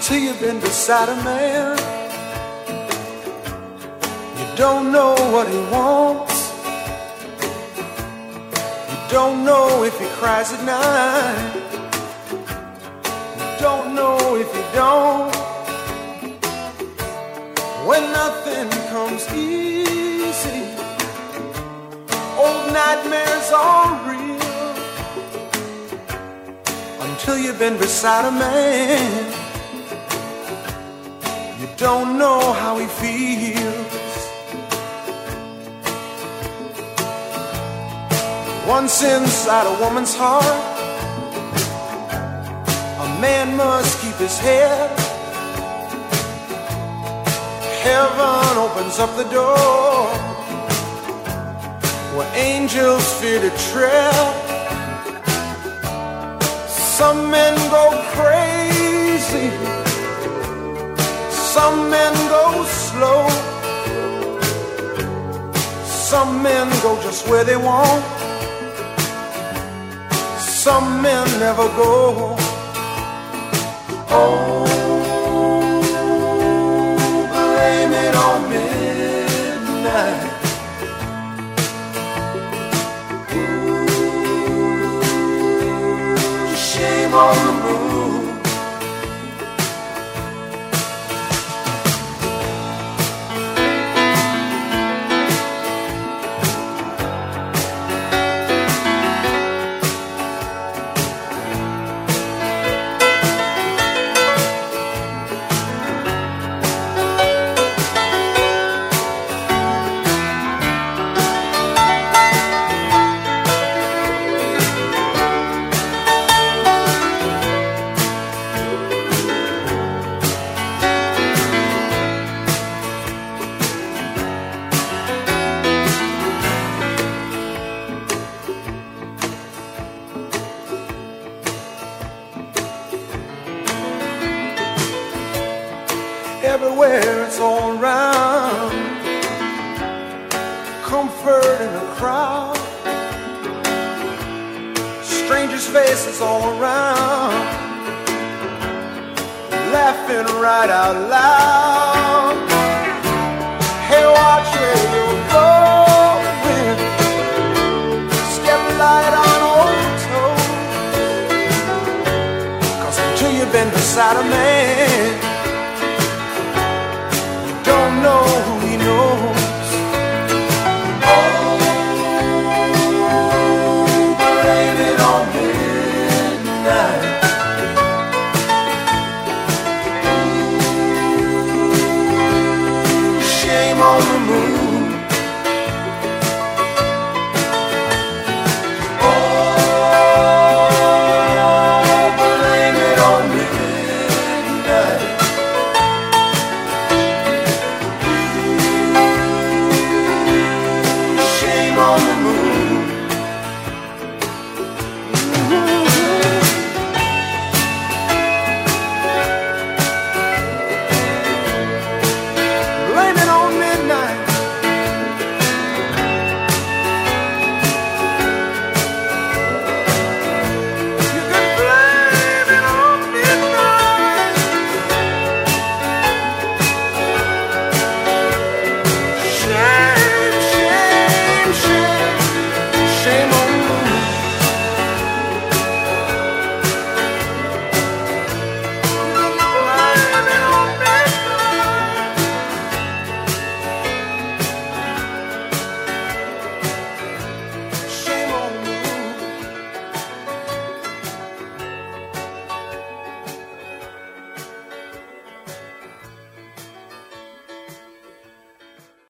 Until you've been beside a man, you don't know what he wants. You don't know if he cries at night. You don't know if he don't. When nothing comes easy, old nightmares are real. Until you've been beside a man, you don't know how he feels. Once inside a woman's heart, a man must keep his head. Heaven opens up the door where angels fear to tread. Some men go crazy, some men go slow, some men go just where they want, some men never go. Oh, blame it on midnight. Ooh, shame on the moon. Everywhere it's all around, comfort in a crowd, strangers' faces all around, laughing right out loud. Hey, watch where you're going, step light on old toes, 'cause until you've been beside a man, don't know who